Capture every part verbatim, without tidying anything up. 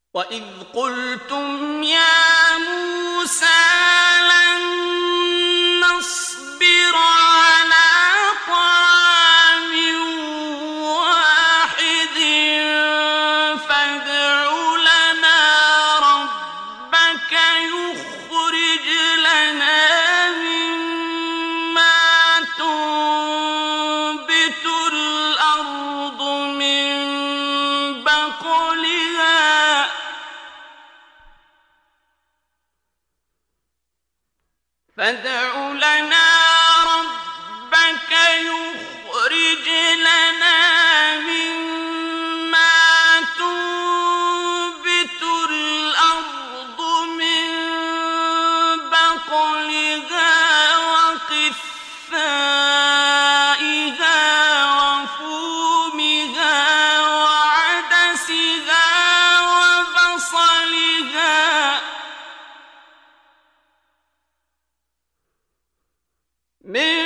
وَإِذْ قُلْتُمْ يَا مُوسَىٰ لَن نَّصْبِرَ عَلَىٰ طَعَامٍ وَاحِدٍ فَادْعُ لَنَا رَبَّكَ يُخْرِجْ لَنَا مِمَّا تُنبِتُ الْأَرْضُ مِن بَقْلِهَا فادع لنا ربك يخرج لنا مما تنبت الأرض من بقلها وقثائها وفومها وعدسها وبصلها من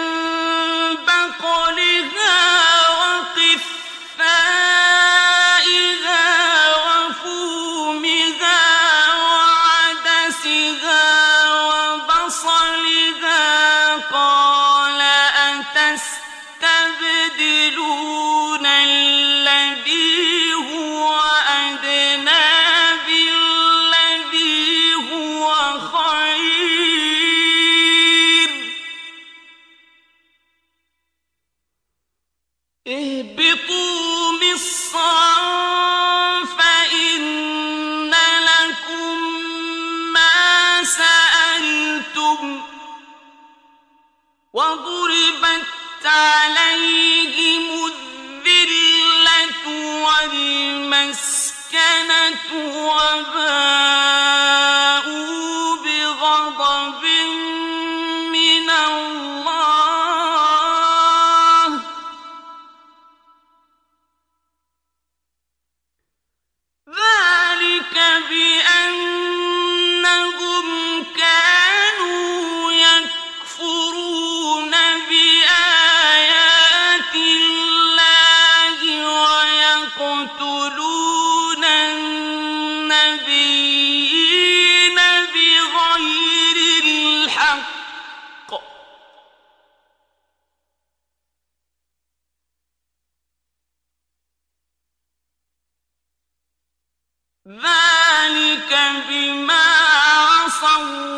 بقلها وقثائها وفومها وعدسها وبصلها قال أتستبدلون الذي هو أدنى بالذي هو خير اهبطوا مصرا فإن لكم ما سألتم وضربت عليهم الذلة والمسكنة وباءوا بغضب من الله ذلك بأنهم كانوا يكفرون بآيات الله ويقتلون النبيين بغير الحق ذلك بما عصوا